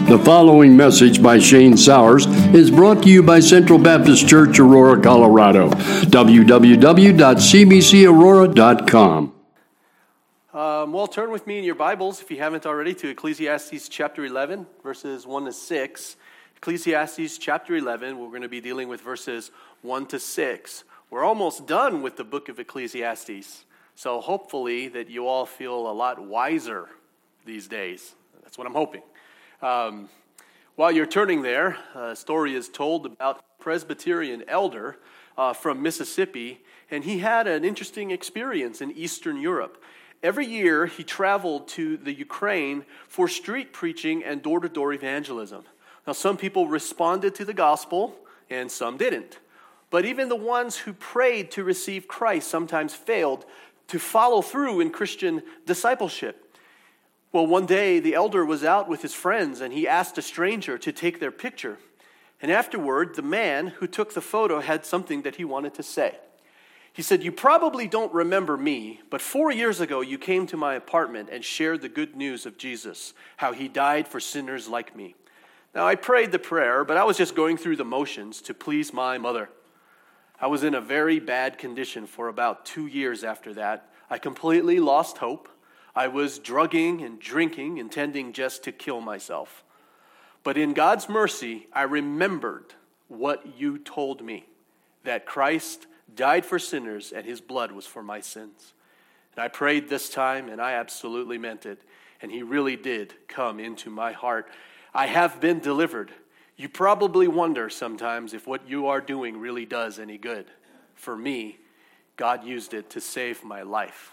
The following message by Shane Sowers is brought to you by Central Baptist Church, Aurora, Colorado. www.cbcaurora.com. Well, turn with me in your Bibles, if you haven't already, to Ecclesiastes chapter 11, verses 1 to 6. Ecclesiastes chapter 11, we're going to be dealing with verses 1 to 6. We're almost done with the book of Ecclesiastes, so hopefully that you all feel a lot wiser these days. That's what I'm hoping. While you're turning there, a story is told about a Presbyterian elder from Mississippi, and he had an interesting experience in Eastern Europe. Every year, he traveled to the Ukraine for street preaching and door-to-door evangelism. Now, some people responded to the gospel, and some didn't. But even the ones who prayed to receive Christ sometimes failed to follow through in Christian discipleship. Well, one day, the elder was out with his friends, and he asked a stranger to take their picture. And afterward, the man who took the photo had something that he wanted to say. He said, "You probably don't remember me, but 4 years ago you came to my apartment and shared the good news of Jesus, how he died for sinners like me. Now, I prayed the prayer, but I was just going through the motions to please my mother. I was in a very bad condition for about 2 years after that. I completely lost hope. I was drugging and drinking, intending just to kill myself. But in God's mercy, I remembered what you told me, that Christ died for sinners, and his blood was for my sins. And I prayed this time, and I absolutely meant it. And he really did come into my heart. I have been delivered. You probably wonder sometimes if what you are doing really does any good. For me, God used it to save my life."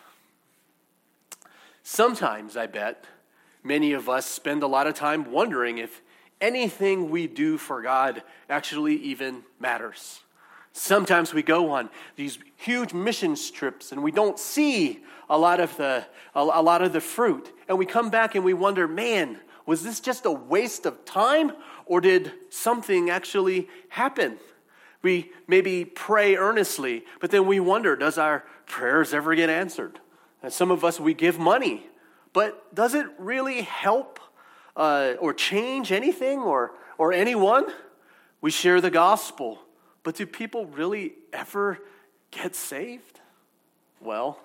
Sometimes, I bet, many of us spend a lot of time wondering if anything we do for God actually even matters. Sometimes we go on these huge mission trips and we don't see a lot of the fruit. And we come back and we wonder, man, was this just a waste of time, or did something actually happen? We maybe pray earnestly, but then we wonder, does our prayers ever get answered? And some of us, we give money, but does it really help or change anything or anyone? We share the gospel. But do people really ever get saved? Well,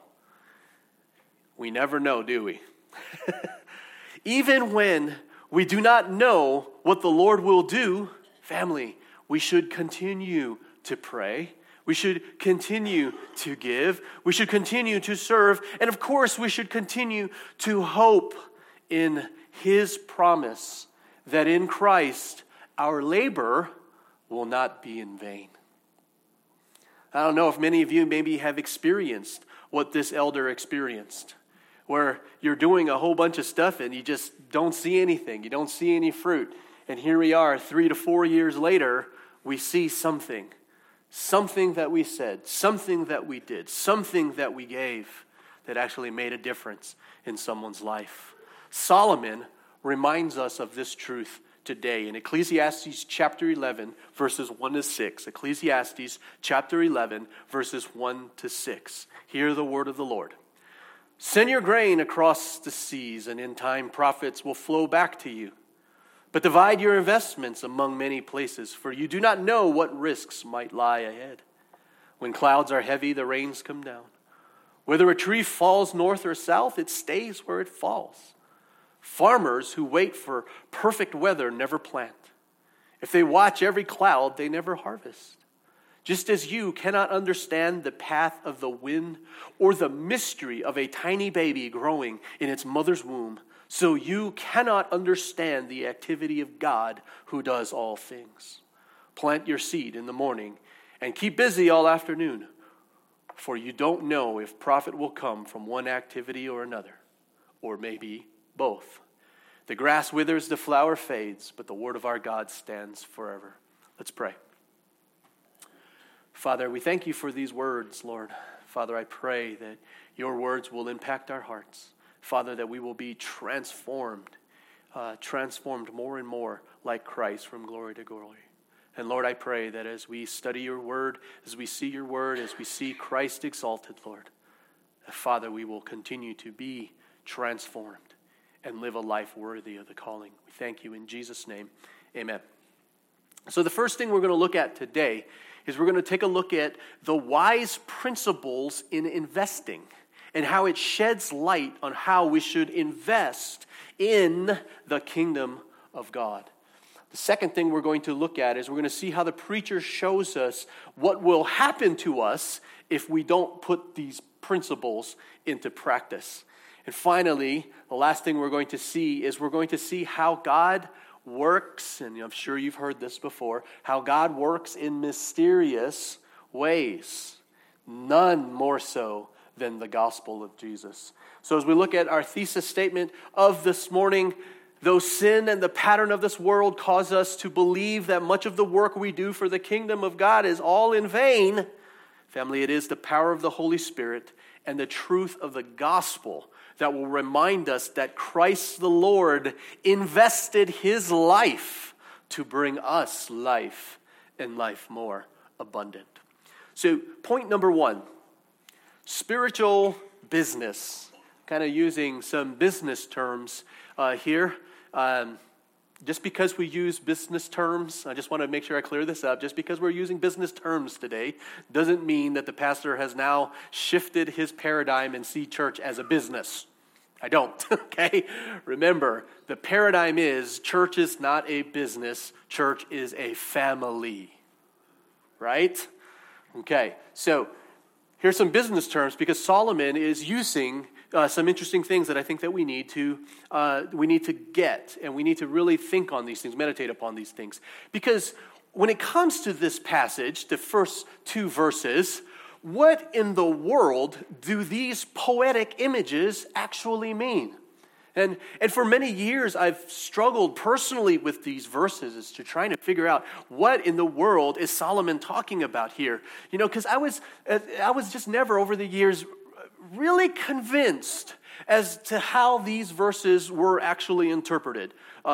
we never know, do we? Even when we do not know what the Lord will do, family, we should continue to pray. We should continue to give. We should continue to serve. And of course, we should continue to hope in his promise that in Christ our labor will not be in vain. I don't know if many of you maybe have experienced what this elder experienced, where you're doing a whole bunch of stuff and you just don't see anything. You don't see any fruit. And here we are 3 to 4 years later, we see something that we said, something that we did, something that we gave that actually made a difference in someone's life. Solomon reminds us of this truth today in Ecclesiastes chapter 11, verses 1 to 6. Ecclesiastes chapter 11, verses 1 to 6. Hear the word of the Lord. "Send your grain across the seas, and in time profits will flow back to you. But divide your investments among many places, for you do not know what risks might lie ahead. When clouds are heavy, the rains come down. Whether a tree falls north or south, it stays where it falls. Farmers who wait for perfect weather never plant. If they watch every cloud, they never harvest. Just as you cannot understand the path of the wind or the mystery of a tiny baby growing in its mother's womb, so you cannot understand the activity of God who does all things. Plant your seed in the morning and keep busy all afternoon, for you don't know if profit will come from one activity or another, or maybe both. The grass withers, the flower fades, but the word of our God stands forever." Let's pray. Father, we thank you for these words, Lord. Father, I pray that your words will impact our hearts. Father, that we will be transformed more and more like Christ from glory to glory. And Lord, I pray that as we study your word, as we see your word, as we see Christ exalted, Lord, Father, we will continue to be transformed and live a life worthy of the calling. We thank you in Jesus' name. Amen. So the first thing we're going to look at today is we're going to take a look at the wise principles in investing and how it sheds light on how we should invest in the kingdom of God. The second thing we're going to look at is we're going to see how the preacher shows us what will happen to us if we don't put these principles into practice. And finally, the last thing we're going to see is we're going to see how God works, and I'm sure you've heard this before, how God works in mysterious ways, none more so than the gospel of Jesus. So as we look at our thesis statement of this morning, though sin and the pattern of this world cause us to believe that much of the work we do for the kingdom of God is all in vain, family, it is the power of the Holy Spirit and the truth of the gospel that will remind us that Christ the Lord invested his life to bring us life and life more abundant. So point number one, spiritual business. Kind of using some business terms here. Just because we use business terms, I just want to make sure I clear this up. Just because we're using business terms today doesn't mean that the pastor has now shifted his paradigm and see church as a business. I don't, okay? Remember, the paradigm is church is not a business. Church is a family, right? Okay, so here's some business terms because Solomon is using some interesting things that I think that we need to get, and we need to really think on these things, meditate upon these things. Because when it comes to this passage, the first two verses, what in the world do these poetic images actually mean? And for many years, I've struggled personally with these verses as to trying to figure out what in the world is Solomon talking about here. You know, because I was just never over the years really convinced as to how these verses were actually interpreted.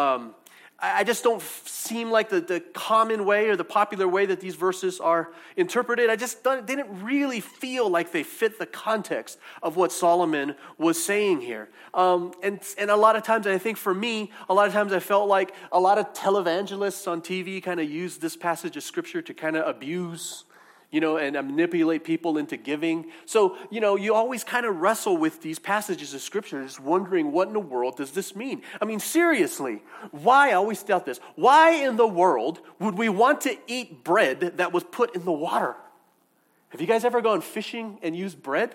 I just don't seem like the common way or the popular way that these verses are interpreted. I just didn't really feel like they fit the context of what Solomon was saying here. And a lot of times, and I think for me, a lot of times I felt like a lot of televangelists on TV kind of use this passage of Scripture to kind of abuse, and manipulate people into giving. So, you always kind of wrestle with these passages of Scripture, just wondering what in the world does this mean? I mean, seriously, why, I always doubt this, why in the world would we want to eat bread that was put in the water? Have you guys ever gone fishing and used bread?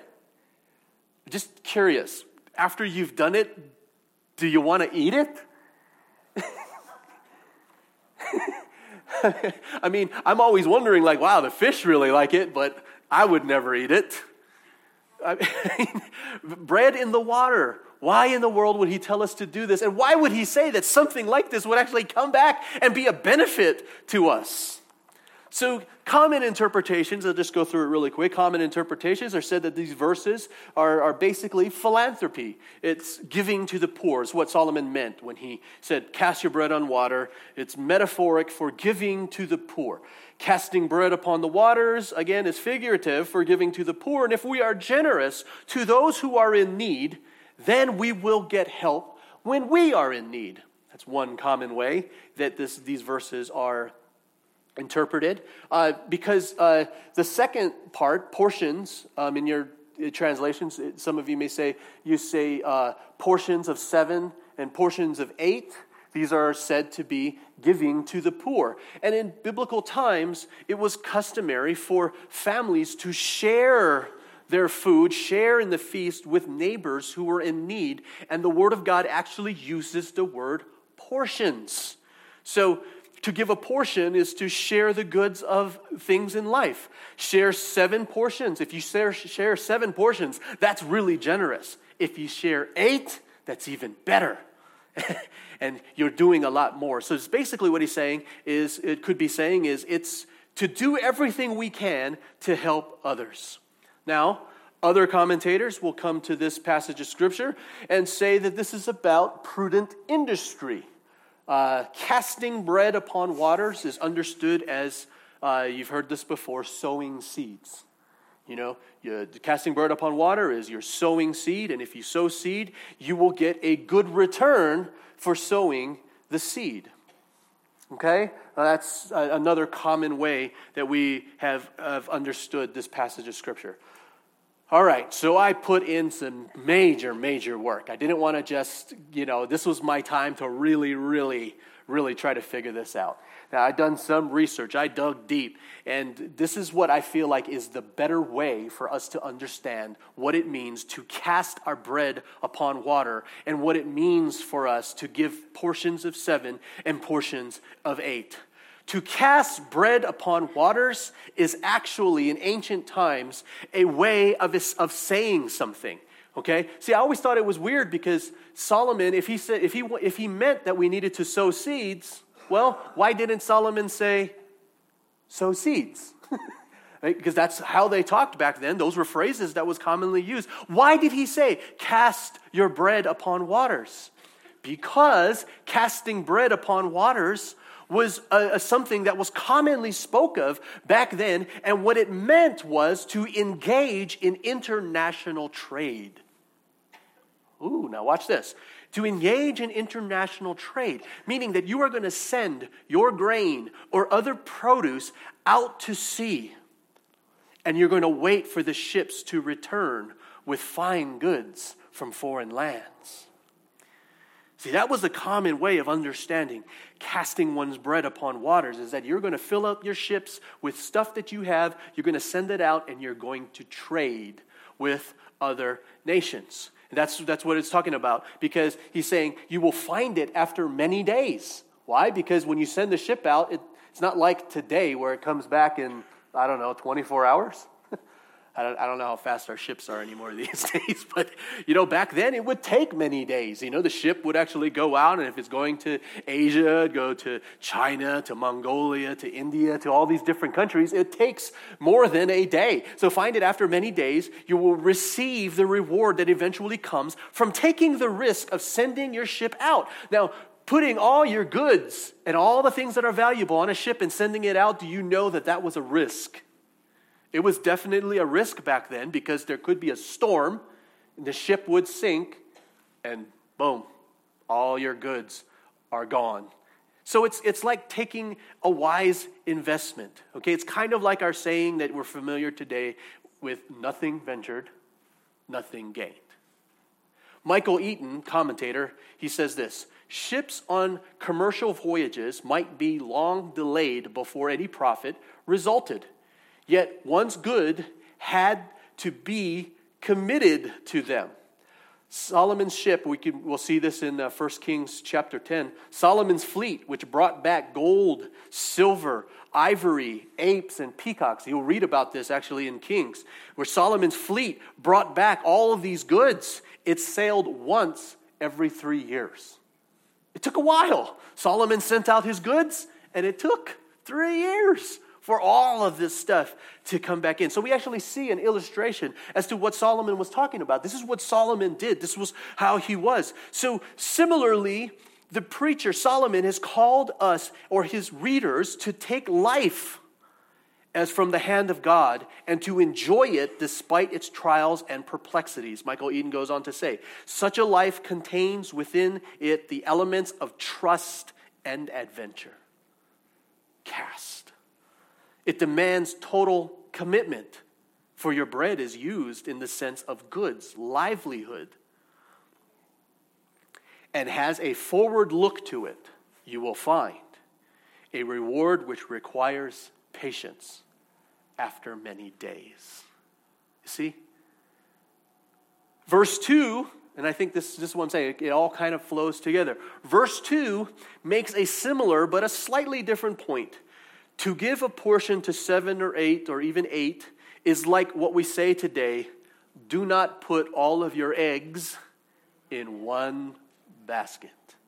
Just curious, after you've done it, do you want to eat it? I mean, I'm always wondering, like, wow, the fish really like it, but I would never eat it. I mean, bread in the water. Why in the world would he tell us to do this? And why would he say that something like this would actually come back and be a benefit to us? So common interpretations, I'll just go through it really quick. Common interpretations are said that these verses are basically philanthropy. It's giving to the poor is what Solomon meant when he said, cast your bread on water. It's metaphoric for giving to the poor. Casting bread upon the waters, again, is figurative for giving to the poor. And if we are generous to those who are in need, then we will get help when we are in need. That's one common way that these verses are interpreted, because the second part, portions, in your translations, some of you may say, portions of 7 and portions of 8. These are said to be giving to the poor. And in biblical times, it was customary for families to share their food, share in the feast with neighbors who were in need. And the Word of God actually uses the word portions. So to give a portion is to share the goods of things in life. Share 7 portions. If you share 7 portions, that's really generous. If you share 8, that's even better. And you're doing a lot more. So it's basically what he's saying is, it's to do everything we can to help others. Now, other commentators will come to this passage of Scripture and say that this is about prudent industry. Casting bread upon waters is understood as, you've heard this before, sowing seeds. Casting bread upon water is you're sowing seed, and if you sow seed, you will get a good return for sowing the seed. Okay? Now that's another common way that we have understood this passage of Scripture. All right, so I put in some major work. I didn't want to just, this was my time to really try to figure this out. Now, I've done some research. I dug deep. And this is what I feel like is the better way for us to understand what it means to cast our bread upon water and what it means for us to give portions of 7 and portions of 8. To cast bread upon waters is actually, in ancient times, a way of saying something. Okay? See, I always thought it was weird because Solomon, if he meant that we needed to sow seeds, well, why didn't Solomon say, sow seeds? Right? Because that's how they talked back then. Those were phrases that was commonly used. Why did he say, cast your bread upon waters? Because casting bread upon waters was something that was commonly spoke of back then, and what it meant was to engage in international trade. Ooh, now watch this. To engage in international trade, meaning that you are going to send your grain or other produce out to sea, and you're going to wait for the ships to return with fine goods from foreign lands. See, that was a common way of understanding casting one's bread upon waters, is that you're going to fill up your ships with stuff that you have, you're going to send it out, and you're going to trade with other nations. And that's what it's talking about, because he's saying you will find it after many days. Why? Because when you send the ship out, it's not like today where it comes back in, 24 hours. I don't know how fast our ships are anymore these days, but, back then it would take many days. The ship would actually go out, and if it's going to Asia, go to China, to Mongolia, to India, to all these different countries, it takes more than a day. So find it after many days, you will receive the reward that eventually comes from taking the risk of sending your ship out. Now, putting all your goods and all the things that are valuable on a ship and sending it out, do you know that was a risk? It was definitely a risk back then because there could be a storm, and the ship would sink, and boom, all your goods are gone. So it's like taking a wise investment. Okay, it's kind of like our saying that we're familiar today with nothing ventured, nothing gained. Michael Eaton, commentator, he says this: ships on commercial voyages might be long delayed before any profit resulted. Yet one's good had to be committed to them. Solomon's ship, we'll see this in 1 Kings chapter 10. Solomon's fleet, which brought back gold, silver, ivory, apes, and peacocks. You'll read about this actually in Kings, where Solomon's fleet brought back all of these goods. It sailed once every 3 years. It took a while. Solomon sent out his goods, and it took 3 years for all of this stuff to come back in. So we actually see an illustration as to what Solomon was talking about. This is what Solomon did. This was how he was. So similarly, the preacher Solomon has called us, or his readers, to take life as from the hand of God and to enjoy it despite its trials and perplexities. Michael Eaton goes on to say, such a life contains within it the elements of trust and adventure. Cast. It demands total commitment, for your bread is used in the sense of goods, livelihood, and has a forward look to it. You will find a reward which requires patience after many days. You see? Verse 2, and I think this is what I'm saying, it all kind of flows together. Verse 2 makes a similar but a slightly different point. To give a portion to 7 or 8 or even 8 is like what we say today, do not put all of your eggs in one basket.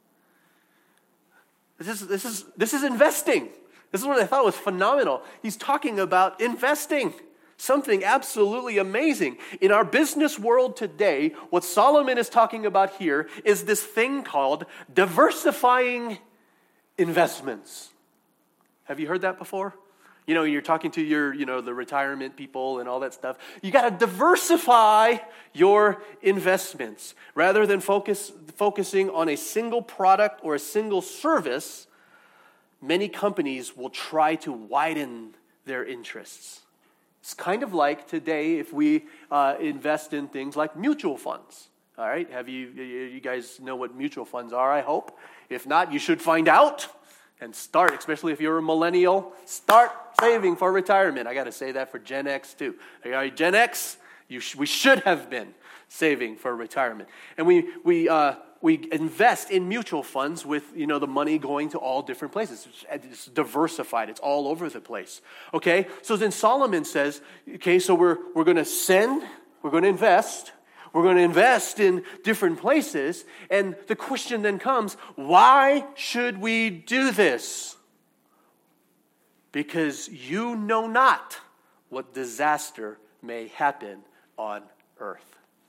This is investing. This is what I thought was phenomenal. He's talking about investing, something absolutely amazing. In our business world today, what Solomon is talking about here is this thing called diversifying investments. Have you heard that before? You know, you're talking to your, the retirement people and all that stuff. You got to diversify your investments. Rather than focusing on a single product or a single service, many companies will try to widen their interests. It's kind of like today if we invest in things like mutual funds. All right, have you guys know what mutual funds are, I hope? If not, you should find out. And start, especially if you're a millennial, start saving for retirement. I got to say that for Gen X too. All right, Gen X, we should have been saving for retirement. And we invest in mutual funds with, the money going to all different places. It's diversified. It's all over the place. Okay, so then Solomon says, okay, so we're going to invest. We're going to invest in different places. And the question then comes, why should we do this? Because you know not what disaster may happen on earth.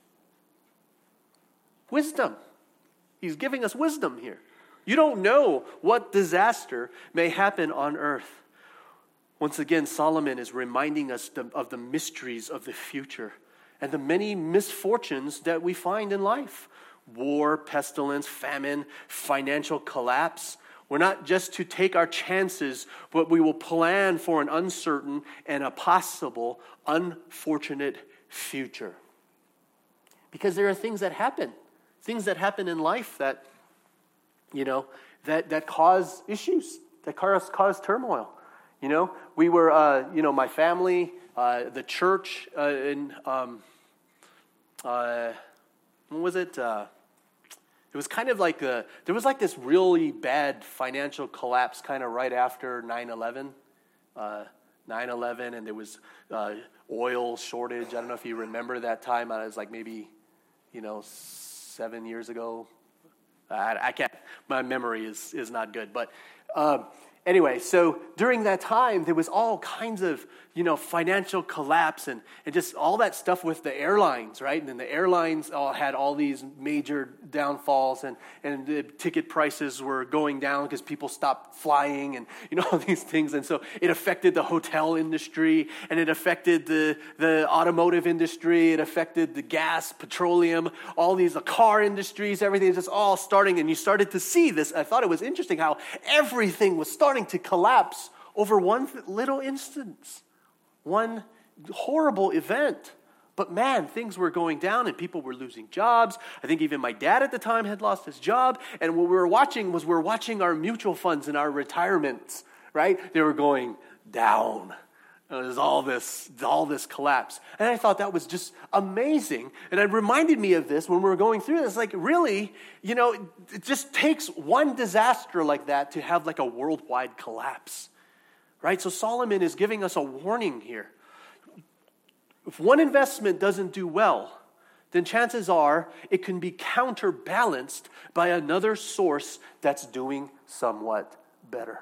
Wisdom. He's giving us wisdom here. You don't know what disaster may happen on earth. Once again, Solomon is reminding us of the mysteries of the future and the many misfortunes that we find in life. War, pestilence, famine, financial collapse. We're not just to take our chances, but we will plan for an uncertain and a possible unfortunate future. Because there are things that happen in life that, that cause issues, that cause turmoil. We were, my family, the church, when was it? It was kind of like there was like this really bad financial collapse kind of right after 9/11. 9/11, and there was oil shortage. I don't know if you remember that time. It was like maybe, 7 years ago. I can't. My memory is not good, but. Anyway, so during that time, there was all kinds of, financial collapse and just all that stuff with the airlines, right? And then the airlines all had all these major downfalls and the ticket prices were going down because people stopped flying and, all these things. And so it affected the hotel industry and it affected the automotive industry. It affected the gas, petroleum, all these, the car industries, everything is just all starting. And you started to see this. I thought it was interesting how everything was starting to collapse over one little instance, one horrible event. But man, things were going down and people were losing jobs. I think even my dad at the time had lost his job. And what we were watching our mutual funds and our retirements, right? They were going down. There's all this collapse. And I thought that was just amazing. And it reminded me of this when we were going through this. Like, really, it just takes one disaster like that to have like a worldwide collapse. Right? So Solomon is giving us a warning here. If one investment doesn't do well, then chances are it can be counterbalanced by another source that's doing somewhat better.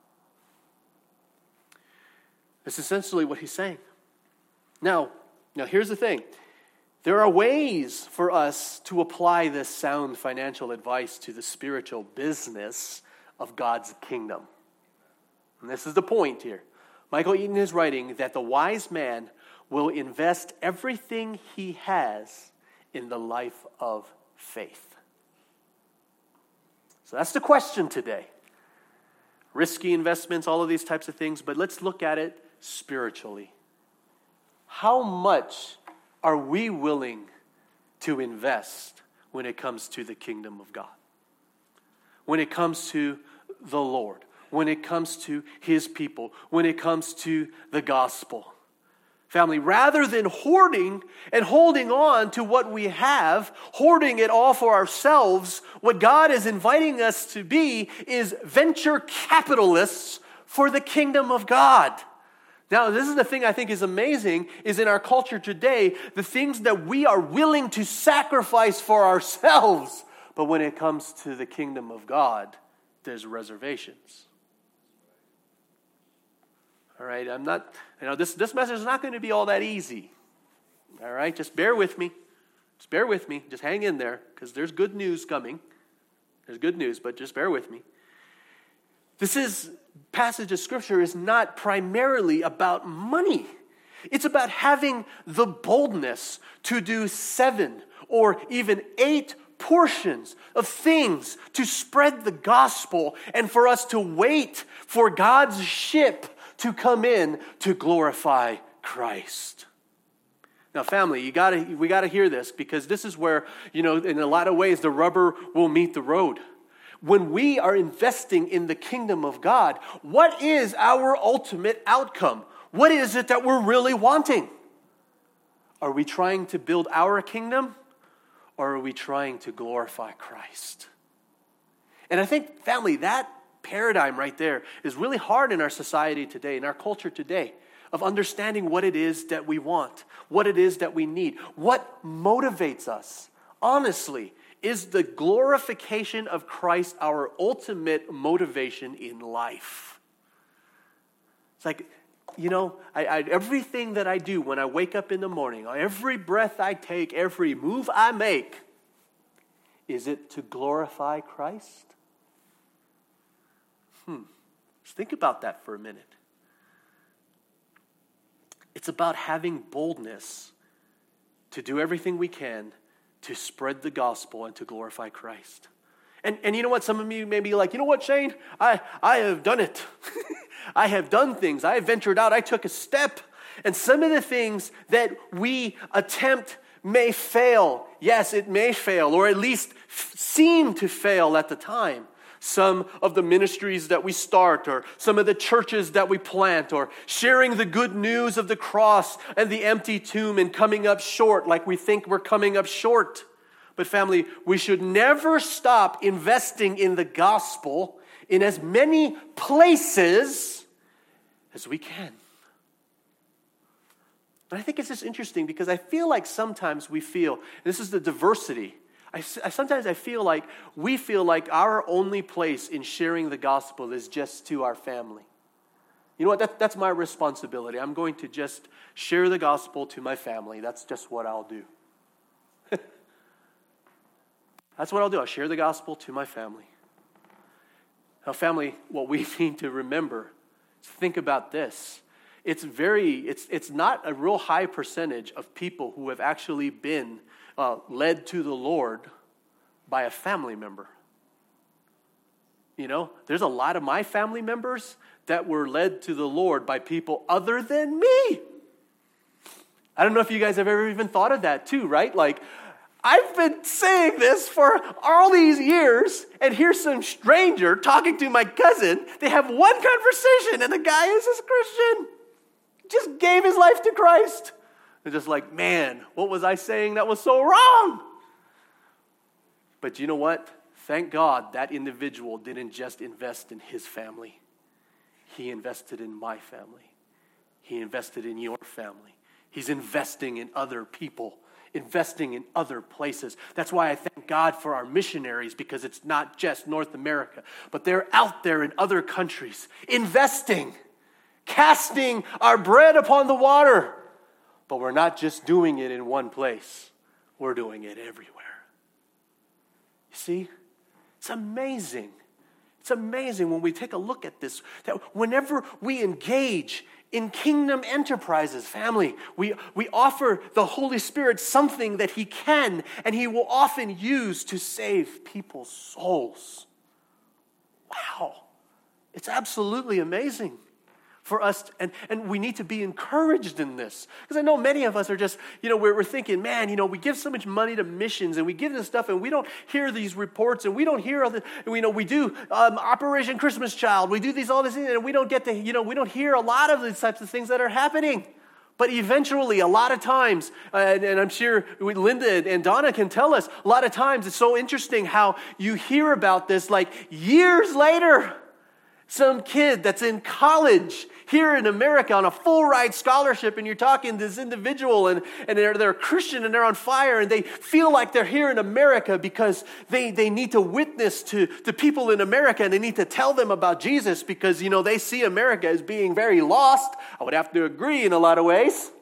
That's essentially what he's saying. Now here's the thing. There are ways for us to apply this sound financial advice to the spiritual business of God's kingdom. And this is the point here. Michael Eaton is writing that the wise man will invest everything he has in the life of faith. So that's the question today. Risky investments, all of these types of things, but let's look at it spiritually. How much are we willing to invest when it comes to the kingdom of God? When it comes to the Lord? When it comes to his people? When it comes to the gospel? Family, rather than hoarding and holding on to what we have, hoarding it all for ourselves, what God is inviting us to be is venture capitalists for the kingdom of God. Now, this is the thing I think is amazing, is in our culture today, the things that we are willing to sacrifice for ourselves. But when it comes to the kingdom of God, there's reservations. All right, this message is not going to be all that easy. All right, just bear with me. Just hang in there, because there's good news coming. There's good news, but just bear with me. This is passage of Scripture is not primarily about money. It's about having the boldness to do 7 or even 8 portions of things to spread the gospel and for us to wait for God's ship to come in to glorify Christ. Now, family, we gotta hear this, because this is where, in a lot of ways, the rubber will meet the road. When we are investing in the kingdom of God, what is our ultimate outcome? What is it that we're really wanting? Are we trying to build our kingdom, or are we trying to glorify Christ? And I think, family, that paradigm right there is really hard in our society today, in our culture today, of understanding what it is that we want, what it is that we need. What motivates us, honestly, is the glorification of Christ our ultimate motivation in life. It's like, everything that I do when I wake up in the morning, every breath I take, every move I make, is it to glorify Christ? Let's think about that for a minute. It's about having boldness to do everything we can to spread the gospel and to glorify Christ. And you know what? Some of you may be like, you know what, Shane? I have done it. I have done things. I have ventured out. I took a step. And some of the things that we attempt may fail. Yes, it may fail, or at least seem to fail at the time. Some of the ministries that we start, or some of the churches that we plant, or sharing the good news of the cross and the empty tomb and coming up short like we think we're coming up short. But family, we should never stop investing in the gospel in as many places as we can. But I think it's just interesting, because I feel like sometimes we feel, and this is the diversity, sometimes I feel like we feel like our only place in sharing the gospel is just to our family. You know what? That's my responsibility. I'm going to just share the gospel to my family. That's just what I'll do. That's what I'll do. I'll share the gospel to my family. Now, family, what we need to remember is think about this. It's not a real high percentage of people who have actually been led to the Lord by a family member. There's a lot of my family members that were led to the Lord by people other than me. I don't know if you guys have ever even thought of that too, right? Like, I've been saying this for all these years, and here's some stranger talking to my cousin. They have one conversation, and the guy is a Christian. Just gave his life to Christ. They're just like, man, what was I saying that was so wrong? But you know what? Thank God that individual didn't just invest in his family. He invested in my family. He invested in your family. He's investing in other people, investing in other places. That's why I thank God for our missionaries, because it's not just North America, but they're out there in other countries, investing, casting our bread upon the water. But we're not just doing it in one place. We're doing it everywhere. You see? It's amazing. It's amazing when we take a look at this, that whenever we engage in kingdom enterprises, family, we offer the Holy Spirit something that He can and He will often use to save people's souls. Wow. It's absolutely amazing for us, and we need to be encouraged in this. Because I know many of us are just, we're thinking, man, we give so much money to missions, and we give this stuff, and we don't hear these reports, and we don't hear all the, we do Operation Christmas Child, we do all these things, and we don't get to, we don't hear a lot of these types of things that are happening. But eventually, a lot of times, and I'm sure Linda and Donna can tell us, a lot of times it's so interesting how you hear about this like years later. Some kid that's in college here in America on a full ride scholarship, and you're talking to this individual, and they're a Christian and they're on fire, and they feel like they're here in America because they need to witness to the people in America, and they need to tell them about Jesus because, they see America as being very lost. I would have to agree in a lot of ways.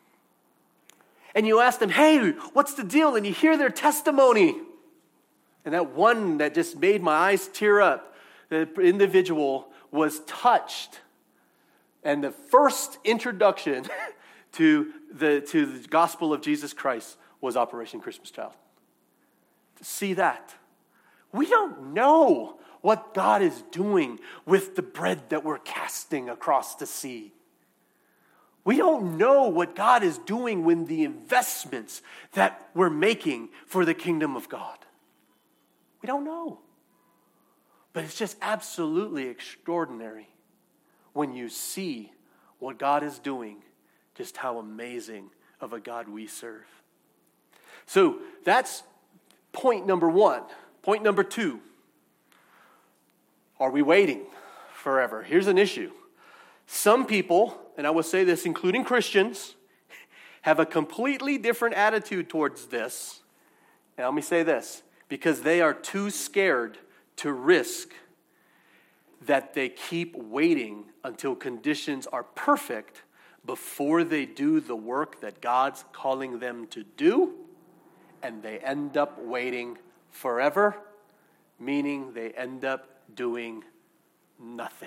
And you ask them, hey, what's the deal? And you hear their testimony. And that one that just made my eyes tear up. The individual was touched, and the first introduction to the gospel of Jesus Christ was Operation Christmas Child. To see that. We don't know what God is doing with the bread that we're casting across the sea. We don't know what God is doing with the investments that we're making for the kingdom of God. We don't know. But it's just absolutely extraordinary when you see what God is doing, just how amazing of a God we serve. So that's point number one. Point number two. Are we waiting forever? Here's an issue. Some people, and I will say this, including Christians, have a completely different attitude towards this. And let me say this, because they are too scared to risk that they keep waiting until conditions are perfect before they do the work that God's calling them to do, and they end up waiting forever, meaning they end up doing nothing.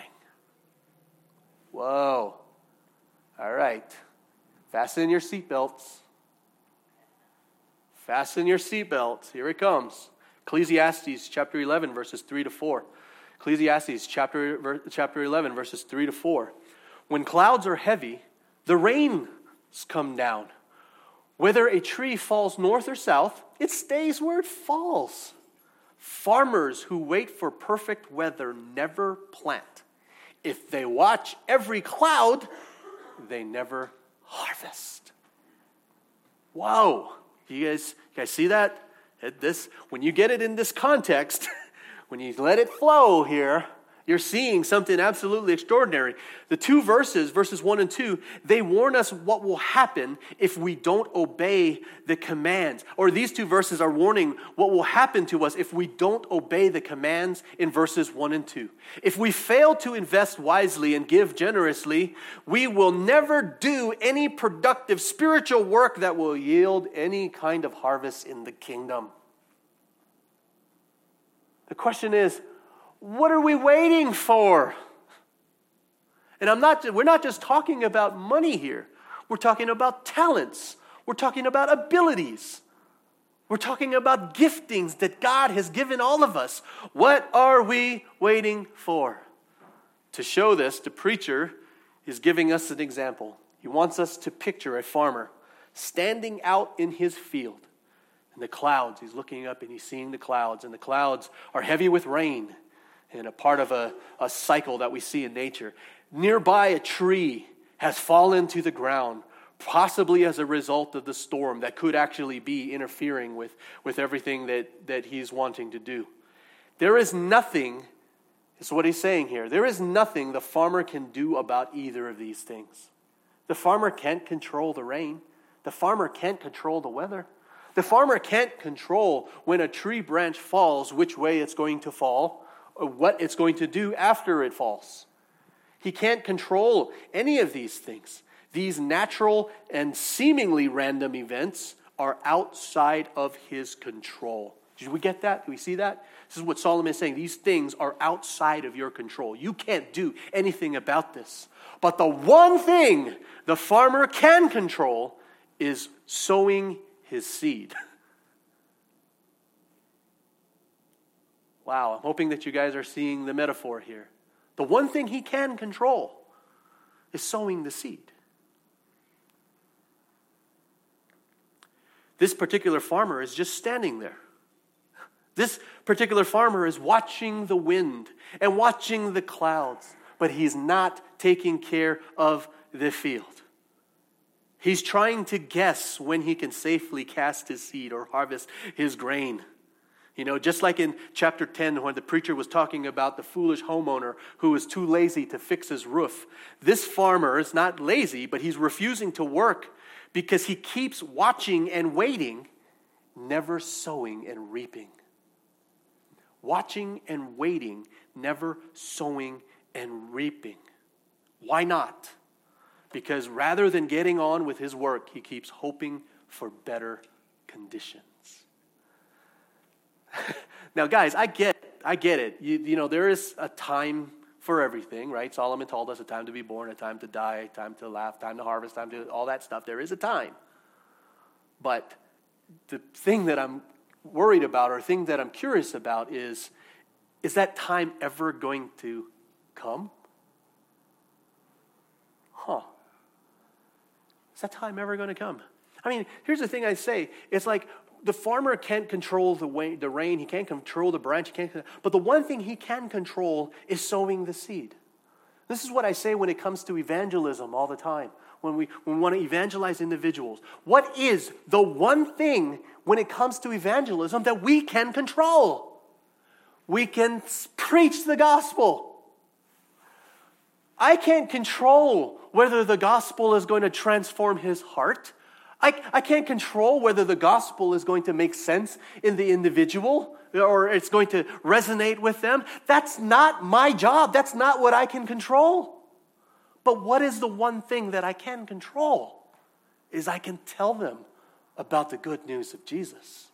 Whoa. All right. Fasten your seatbelts. Fasten your seatbelts. Here it comes. Ecclesiastes chapter 11, verses 3 to 4. Ecclesiastes chapter 11, verses 3 to 4. When clouds are heavy, the rains come down. Whether a tree falls north or south, it stays where it falls. Farmers who wait for perfect weather never plant. If they watch every cloud, they never harvest. Wow. You guys see that? When you get it in this context, when you let it flow here, you're seeing something absolutely extraordinary. The two verses 1 and 2, they warn us what will happen if we don't obey the commands. Or these two verses are warning what will happen to us if we don't obey the commands in verses 1 and 2. If we fail to invest wisely and give generously, we will never do any productive spiritual work that will yield any kind of harvest in the kingdom. The question is, what are we waiting for? And we're not just talking about money here. We're talking about talents. We're talking about abilities. We're talking about giftings that God has given all of us. What are we waiting for? To show this, the preacher is giving us an example. He wants us to picture a farmer standing out in his field. And the clouds, he's looking up and he's seeing the clouds. And the clouds are heavy with rain. And a part of a cycle that we see in nature. Nearby, a tree has fallen to the ground, possibly as a result of the storm that could actually be interfering with everything that he's wanting to do. There is nothing, is what he's saying here, there is nothing the farmer can do about either of these things. The farmer can't control the rain. The farmer can't control the weather. The farmer can't control when a tree branch falls, which way it's going to fall, or what it's going to do after it falls. He can't control any of these things. These natural and seemingly random events are outside of his control. Did we get that? Do we see that? This is what Solomon is saying. These things are outside of your control. You can't do anything about this. But the one thing the farmer can control is sowing his seed. Wow, I'm hoping that you guys are seeing the metaphor here. The one thing he can control is sowing the seed. This particular farmer is just standing there. This particular farmer is watching the wind and watching the clouds, but he's not taking care of the field. He's trying to guess when he can safely cast his seed or harvest his grain. You know, just like in chapter 10 when the preacher was talking about the foolish homeowner who was too lazy to fix his roof. This farmer is not lazy, but he's refusing to work because he keeps watching and waiting, never sowing and reaping. Watching and waiting, never sowing and reaping. Why not? Because rather than getting on with his work, he keeps hoping for better conditions. Now, guys, I get I get it. You know, there is a time for everything, right? Solomon told us a time to be born, a time to die, time to laugh, time to harvest, time to all that stuff. There is a time. But the thing that I'm worried about, or thing that I'm curious about is that time ever going to come? Is that time ever going to come? I mean, here's the thing I say. It's like the farmer can't control the rain. He can't control the branch. But the one thing he can control is sowing the seed. This is what I say when it comes to evangelism all the time. When we want to evangelize individuals. What is the one thing when it comes to evangelism that we can control? We can preach the gospel. I can't control whether the gospel is going to transform his heart. I can't control whether the gospel is going to make sense in the individual or it's going to resonate with them. That's not my job. That's not what I can control. But what is the one thing that I can control? Is I can tell them about the good news of Jesus.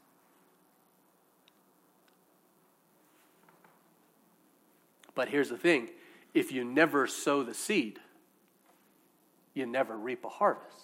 But here's the thing. If you never sow the seed, you never reap a harvest.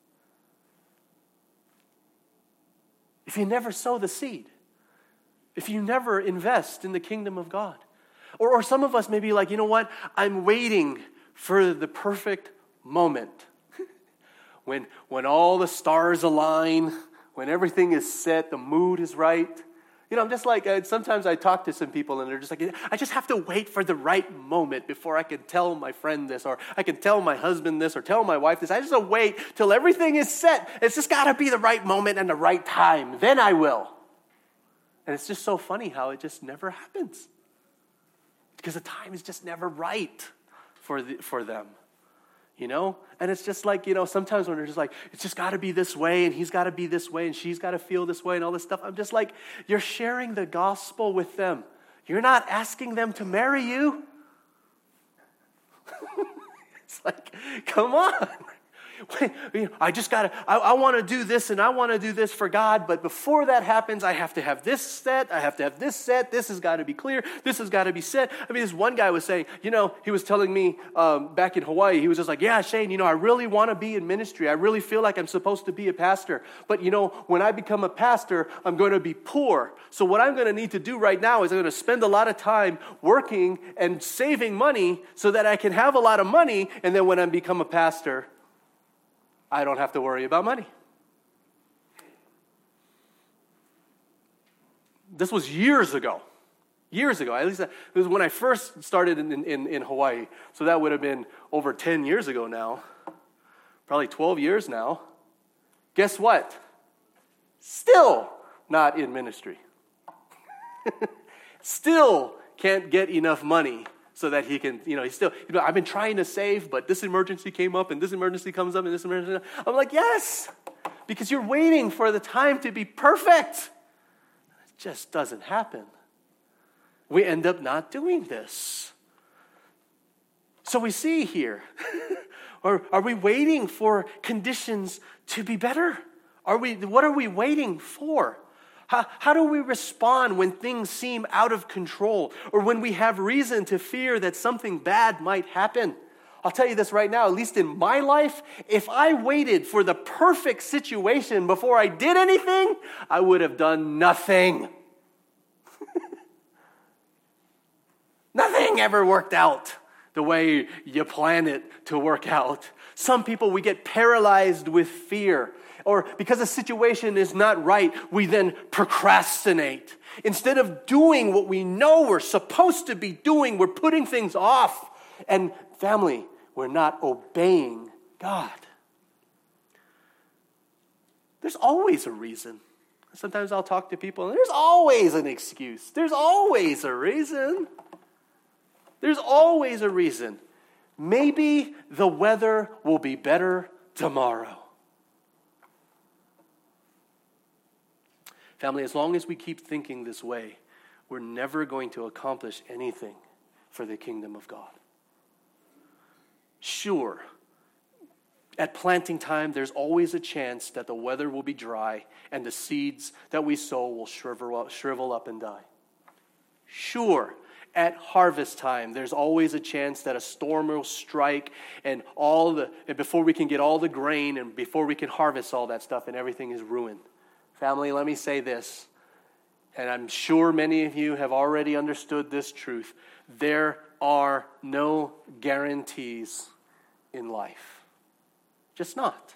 If you never sow the seed, if you never invest in the kingdom of God, or some of us may be like, you know what, I'm waiting for the perfect moment. when all the stars align, when everything is set, the mood is right. You know, I'm just like, sometimes I talk to some people and they're just like, I just have to wait for the right moment before I can tell my friend this, or I can tell my husband this, or tell my wife this. I just have to wait till everything is set. It's just got to be the right moment and the right time. Then I will. And it's just so funny how it just never happens. Because the time is just never right for them. You know? And it's just like, you know, sometimes when they're just like, it's just got to be this way, and he's got to be this way, and she's got to feel this way, and all this stuff. I'm just like, you're sharing the gospel with them. You're not asking them to marry you. It's like, come on. I want to do this and I want to do this for God, but before that happens, I have to have this set, I have to have this set, this has got to be clear, this has got to be set. I mean, this one guy was saying, you know, he was telling me back in Hawaii, he was just like, yeah, Shane, you know, I really want to be in ministry. I really feel like I'm supposed to be a pastor. But, you know, when I become a pastor, I'm going to be poor. So what I'm going to need to do right now is I'm going to spend a lot of time working and saving money so that I can have a lot of money, and then when I become a pastor, I don't have to worry about money. This was years ago. Years ago. At least it was when I first started in Hawaii. So that would have been over 10 years ago now. Probably 12 years now. Guess what? Still not in ministry. Still can't get enough money so that he can, you know, he's still, you know, I've been trying to save, but this emergency came up, and this emergency comes up, and this emergency. I'm like, yes, because you're waiting for the time to be perfect. It just doesn't happen. We end up not doing this. So we see here, or are we waiting for conditions to be better? What are we waiting for? How do we respond when things seem out of control, or when we have reason to fear that something bad might happen? I'll tell you this right now, at least in my life, if I waited for the perfect situation before I did anything, I would have done nothing. Nothing ever worked out the way you plan it to work out. Some people, we get paralyzed with fear. Or because a situation is not right, we then procrastinate. Instead of doing what we know we're supposed to be doing, we're putting things off. And family, we're not obeying God. There's always a reason. Sometimes I'll talk to people, and there's always an excuse. There's always a reason. There's always a reason. Maybe the weather will be better tomorrow. Family, as long as we keep thinking this way, we're never going to accomplish anything for the kingdom of God. Sure, at planting time, there's always a chance that the weather will be dry and the seeds that we sow will shrivel up and die. Sure, at harvest time, there's always a chance that a storm will strike and before we can get all the grain and before we can harvest all that stuff and everything is ruined. Family, let me say this, and I'm sure many of you have already understood this truth. There are no guarantees in life. Just not.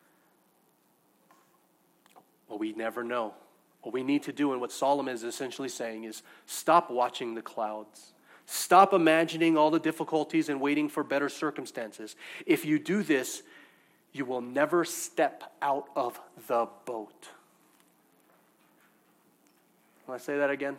Well, we never know. What we need to do, and what Solomon is essentially saying, is stop watching the clouds. Stop imagining all the difficulties and waiting for better circumstances. If you do this, you will never step out of the boat. Can I say that again?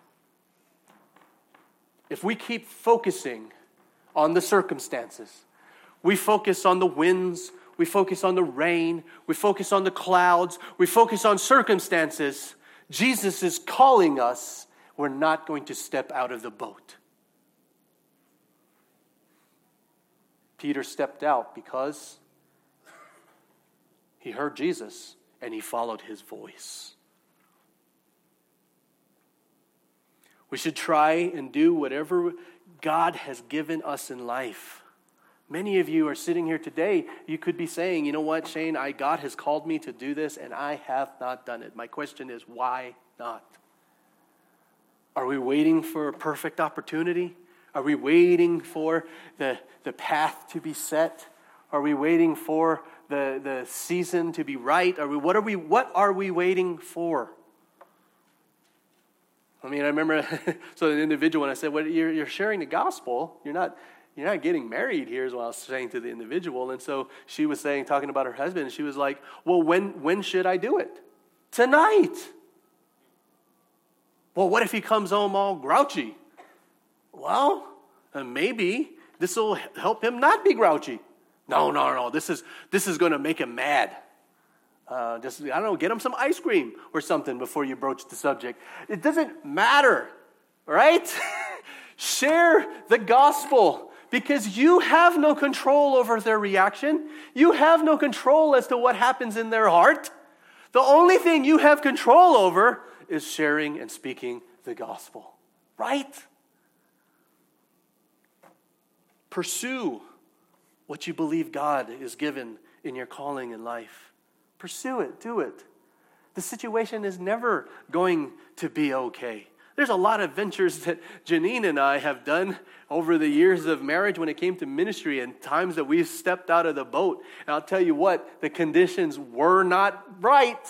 If we keep focusing on the circumstances, we focus on the winds, we focus on the rain, we focus on the clouds, we focus on circumstances, Jesus is calling us, we're not going to step out of the boat. Peter stepped out because he heard Jesus and he followed his voice. We should try and do whatever God has given us in life. Many of you are sitting here today, you could be saying, you know what, Shane, God has called me to do this and I have not done it. My question is, why not? Are we waiting for a perfect opportunity? Are we waiting for the path to be set? Are we waiting for the season to be right? What are we waiting for? I mean, I remember, so an individual, when I said, well, you're sharing the gospel, you're not getting married here, is what I was saying to the individual. And so she was saying, talking about her husband, and she was like, well, when should I do it? Tonight. Well, what if he comes home all grouchy? Well, maybe this will help him not be grouchy. No, this is going to make him mad. Get him some ice cream or something before you broach the subject. It doesn't matter, right? Share the gospel because you have no control over their reaction. You have no control as to what happens in their heart. The only thing you have control over is sharing and speaking the gospel, right? Pursue what you believe God is given in your calling in life. Pursue it. Do it. The situation is never going to be okay. There's a lot of ventures that Janine and I have done over the years of marriage when it came to ministry and times that we've stepped out of the boat. And I'll tell you what, the conditions were not right.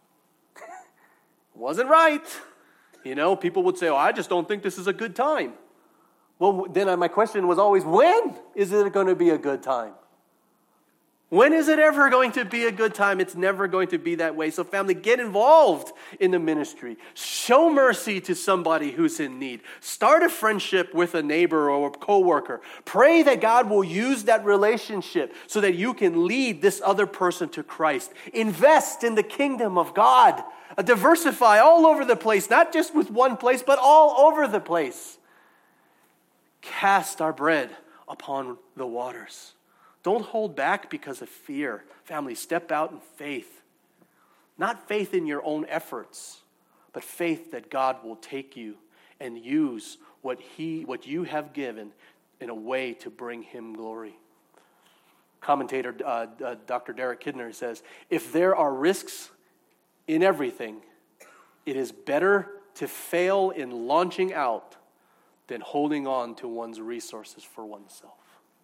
Wasn't right. You know, people would say, oh, I just don't think this is a good time. Well, then my question was always, when is it going to be a good time? When is it ever going to be a good time? It's never going to be that way. So family, get involved in the ministry. Show mercy to somebody who's in need. Start a friendship with a neighbor or a coworker. Pray that God will use that relationship so that you can lead this other person to Christ. Invest in the kingdom of God. Diversify all over the place, not just with one place, but all over the place. Cast our bread upon the waters. Don't hold back because of fear. Family, step out in faith. Not faith in your own efforts, but faith that God will take you and use what you have given in a way to bring him glory. Commentator Dr. Derek Kidner says, if there are risks in everything, it is better to fail in launching out than holding on to one's resources for oneself.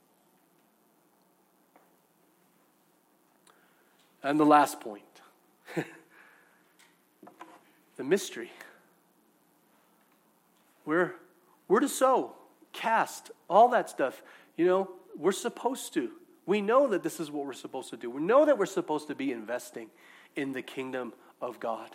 And the last point, the mystery. We're to sow, cast, all that stuff. You know, we're supposed to. We know that this is what we're supposed to do. We know that we're supposed to be investing in the kingdom of God.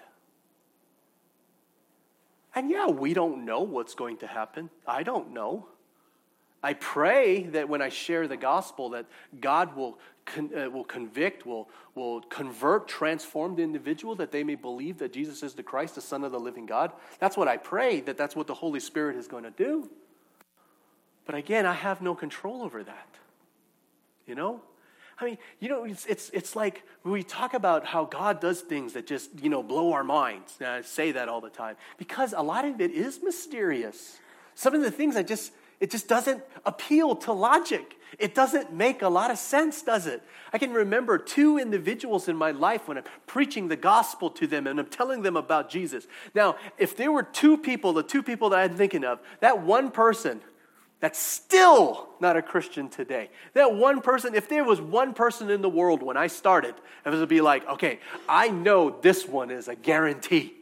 And yeah, we don't know what's going to happen. I don't know. I pray that when I share the gospel that God will convict, will convert, transform the individual, that they may believe that Jesus is the Christ, the Son of the living God. That's what I pray, that's what the Holy Spirit is going to do. But again, I have no control over that. You know? I mean, it's like we talk about how God does things that just, blow our minds. And I say that all the time because a lot of it is mysterious. Some of the things it just doesn't appeal to logic. It doesn't make a lot of sense, does it? I can remember 2 individuals in my life when I'm preaching the gospel to them and I'm telling them about Jesus. Now, if there were 2 people, the 2 people that I'm thinking of, that one person, that's still not a Christian today. That one person, if there was one person in the world when I started, it would be like, okay, I know this one is a guarantee.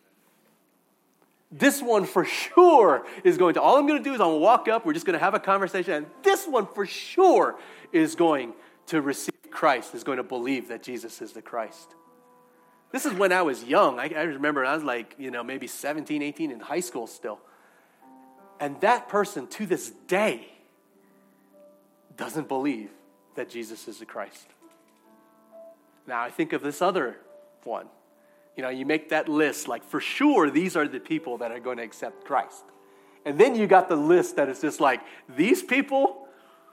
This one for sure is going to, all I'm going to do is I'm going to walk up, we're just going to have a conversation, and this one for sure is going to receive Christ, is going to believe that Jesus is the Christ. This is when I was young. I remember I was like, maybe 17, 18 in high school still. And that person to this day doesn't believe that Jesus is the Christ. Now I think of this other one. You make that list, like for sure these are the people that are going to accept Christ. And then you got the list that is just like, these people,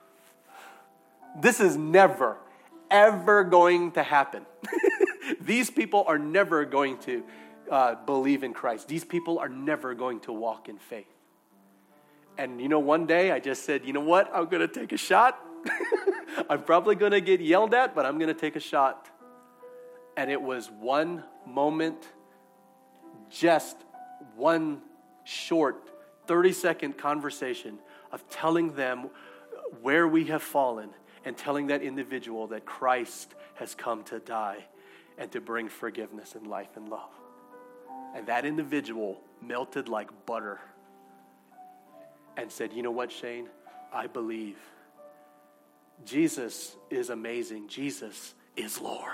this is never, ever going to happen. These people are never going to believe in Christ. These people are never going to walk in faith. And one day I just said, you know what? I'm going to take a shot. I'm probably going to get yelled at, but I'm going to take a shot. And it was one moment, just one short 30-second conversation of telling them where we have fallen and telling that individual that Christ has come to die and to bring forgiveness and life and love. And that individual melted like butter and said, you know what, Shane? I believe. Jesus is amazing. Jesus is Lord.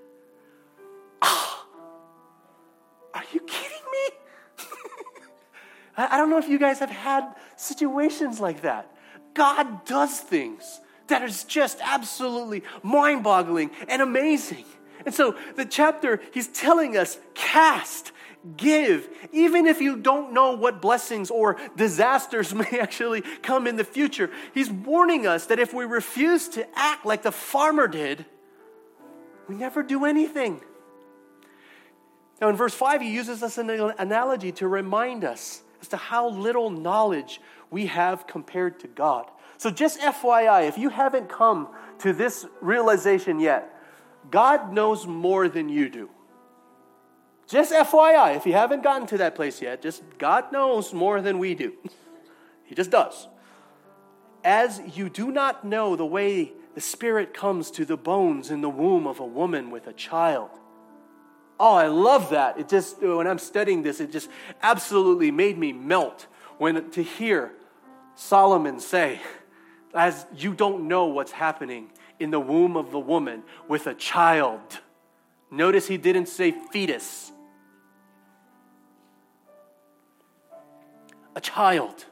Are you kidding me? I don't know if you guys have had situations like that. God does things that is just absolutely mind-boggling and amazing. And so the chapter, he's telling us, cast, give, even if you don't know what blessings or disasters may actually come in the future. He's warning us that if we refuse to act like the farmer did, we never do anything. Now in verse 5, he uses this analogy to remind us as to how little knowledge we have compared to God. So just FYI, if you haven't come to this realization yet, God knows more than you do. Just FYI, if you haven't gotten to that place yet, just God knows more than we do. He just does. As you do not know the way the Spirit comes to the bones in the womb of a woman with a child. Oh, I love that. It just, when I'm studying this, it just absolutely made me melt to hear Solomon say, as you don't know what's happening in the womb of the woman with a child. Notice he didn't say fetus. A child.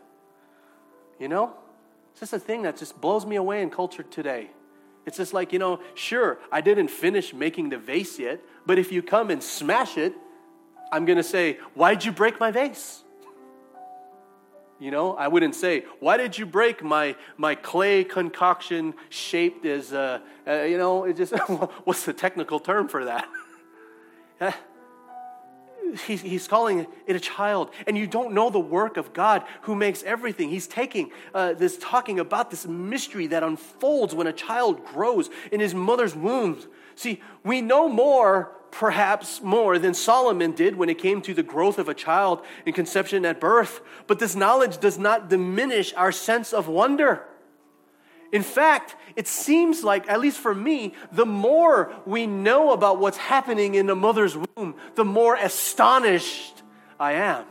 It's just a thing that just blows me away in culture today. It's just like, sure, I didn't finish making the vase yet, but if you come and smash it, I'm going to say, why'd you break my vase? I wouldn't say, why did you break my clay concoction shaped as, it just, what's the technical term for that? He's calling it a child. And you don't know the work of God who makes everything. He's talking about this mystery that unfolds when a child grows in his mother's womb. See, we know perhaps more than Solomon did when it came to the growth of a child in conception at birth. But this knowledge does not diminish our sense of wonder. In fact, it seems like, at least for me, the more we know about what's happening in the mother's womb, the more astonished I am.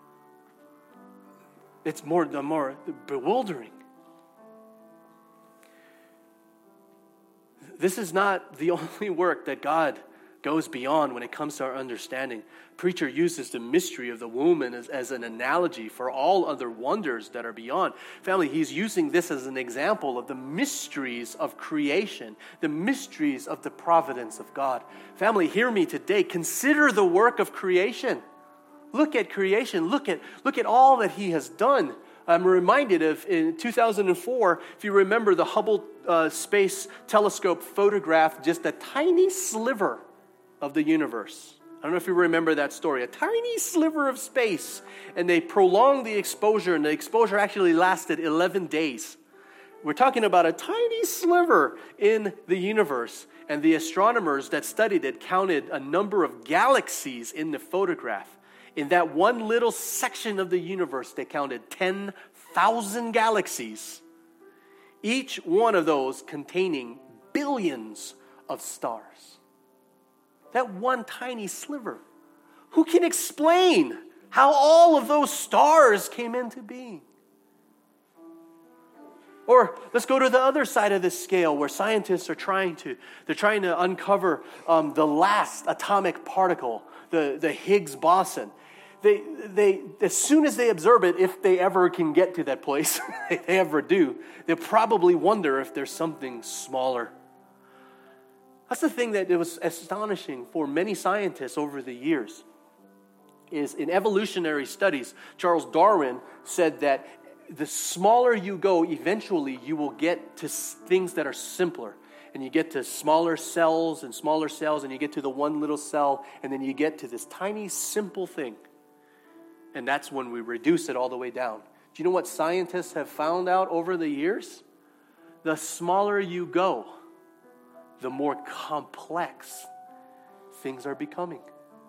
It's the more bewildering. This is not the only work that God goes beyond when it comes to our understanding. Preacher uses the mystery of the womb as an analogy for all other wonders that are beyond. Family, he's using this as an example of the mysteries of creation, the mysteries of the providence of God. Family, hear me today. Consider the work of creation. Look at creation. Look at all that he has done. I'm reminded of in 2004, if you remember, the Hubble Space Telescope photographed just a tiny sliver of the universe. I don't know if you remember that story. A tiny sliver of space. And they prolonged the exposure, and the exposure actually lasted 11 days. We're talking about a tiny sliver in the universe. And the astronomers that studied it counted a number of galaxies in the photograph. In that one little section of the universe, they counted 10,000 galaxies. Each one of those containing billions of stars. That one tiny sliver. Who can explain how all of those stars came into being? Or let's go to the other side of this scale where scientists are trying to uncover the last atomic particle, the Higgs boson. They as soon as they observe it, if they ever can get to that place, if they ever do, they'll probably wonder if there's something smaller. That's the thing that it was astonishing for many scientists over the years. Is in evolutionary studies, Charles Darwin said that the smaller you go, eventually you will get to things that are simpler. And you get to smaller cells, and you get to the one little cell, and then you get to this tiny, simple thing. And that's when we reduce it all the way down. Do you know what scientists have found out over the years? The smaller you go, the more complex things are becoming.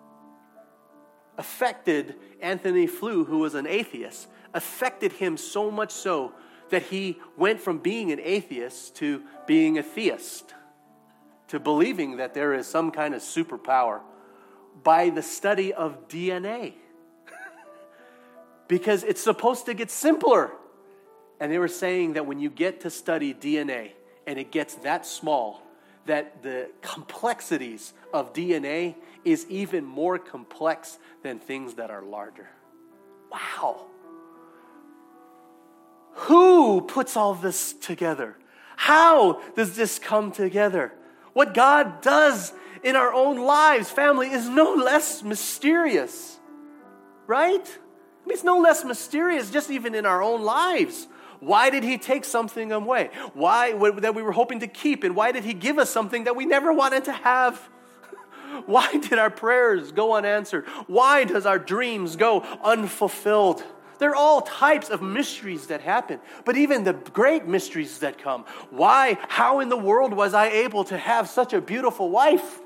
Affected Anthony Flew, who was an atheist, affected him so much so that he went from being an atheist to being a theist, to believing that there is some kind of superpower by the study of DNA. Because it's supposed to get simpler. And they were saying that when you get to study DNA and it gets that small, that the complexities of DNA is even more complex than things that are larger. Wow. Who puts all this together? How does this come together? What God does in our own lives, family, is no less mysterious. Right? I mean, it's no less mysterious just even in our own lives. Why did he take something away? Why that we were hoping to keep? And why did he give us something that we never wanted to have? Why did our prayers go unanswered? Why does our dreams go unfulfilled? There are all types of mysteries that happen. But even the great mysteries that come. Why? How in the world was I able to have such a beautiful wife?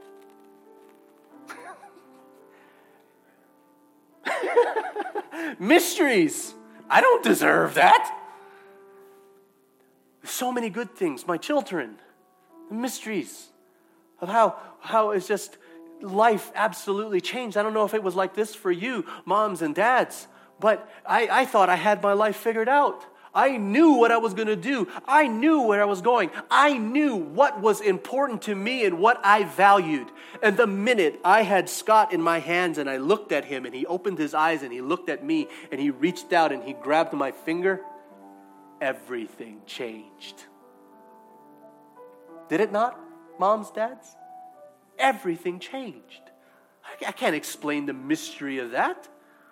Mysteries. I don't deserve that. So many good things. My children. The mysteries of how it's just life absolutely changed. I don't know if it was like this for you, moms and dads, but I thought I had my life figured out. I knew what I was going to do. I knew where I was going. I knew what was important to me and what I valued. And the minute I had Scott in my hands and I looked at him and he opened his eyes and he looked at me and he reached out and he grabbed my finger, everything changed. Did it not, moms, dads? Everything changed. I can't explain the mystery of that.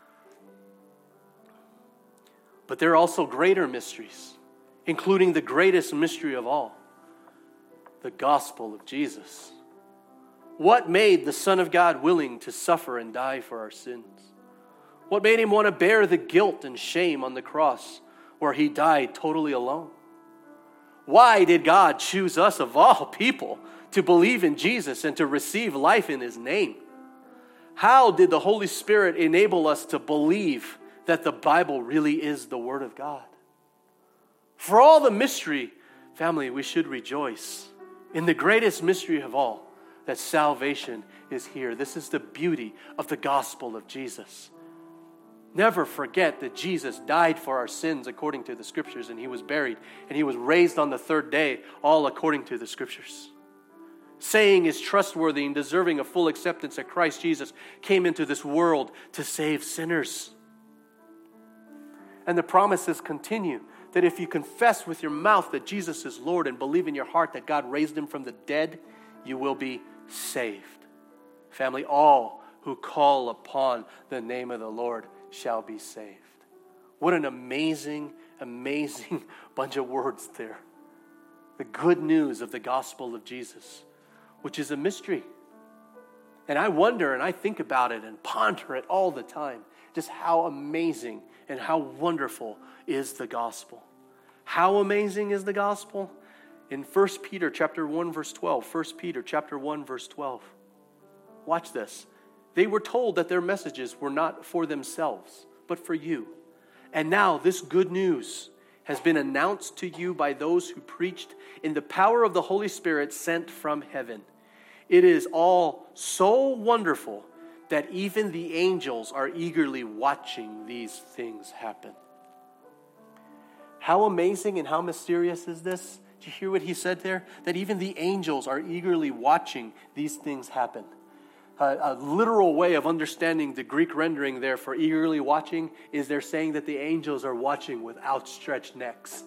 But there are also greater mysteries, including the greatest mystery of all, the gospel of Jesus. What made the Son of God willing to suffer and die for our sins? What made him want to bear the guilt and shame on the cross where he died totally alone? Why did God choose us of all people to believe in Jesus and to receive life in his name? How did the Holy Spirit enable us to believe that the Bible really is the Word of God? For all the mystery, family, we should rejoice in the greatest mystery of all, that salvation is here. This is the beauty of the gospel of Jesus. Never forget that Jesus died for our sins according to the Scriptures, and he was buried, and he was raised on the third day, all according to the Scriptures. Saying is trustworthy and deserving of full acceptance that Christ Jesus came into this world to save sinners. And the promises continue that if you confess with your mouth that Jesus is Lord and believe in your heart that God raised him from the dead, you will be saved. Family, all who call upon the name of the Lord shall be saved. What an amazing, amazing bunch of words there. The good news of the gospel of Jesus, which is a mystery. And I wonder and I think about it and ponder it all the time, just how amazing and how wonderful is the gospel. How amazing is the gospel? In 1 Peter chapter 1, verse 12. 1 Peter chapter 1, verse 12. Watch this. They were told that their messages were not for themselves, but for you. And now this good news has been announced to you by those who preached in the power of the Holy Spirit sent from heaven. It is all so wonderful that even the angels are eagerly watching these things happen. How amazing and how mysterious is this? Did you hear what he said there? That even the angels are eagerly watching these things happen. A literal way of understanding the Greek rendering there for eagerly watching is they're saying that the angels are watching with outstretched necks.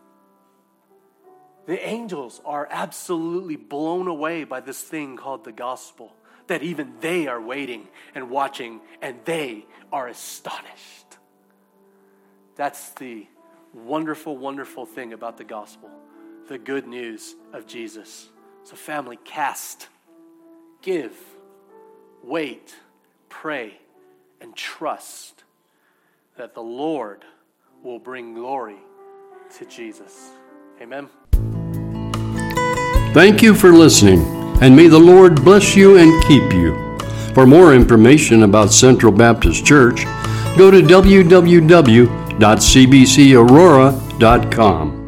The angels are absolutely blown away by this thing called the gospel, that even they are waiting and watching, and they are astonished. That's the wonderful, wonderful thing about the gospel, the good news of Jesus. So family, cast, give, wait, pray, and trust that the Lord will bring glory to Jesus. Amen. Thank you for listening, and may the Lord bless you and keep you. For more information about Central Baptist Church, go to www.cbcaurora.com.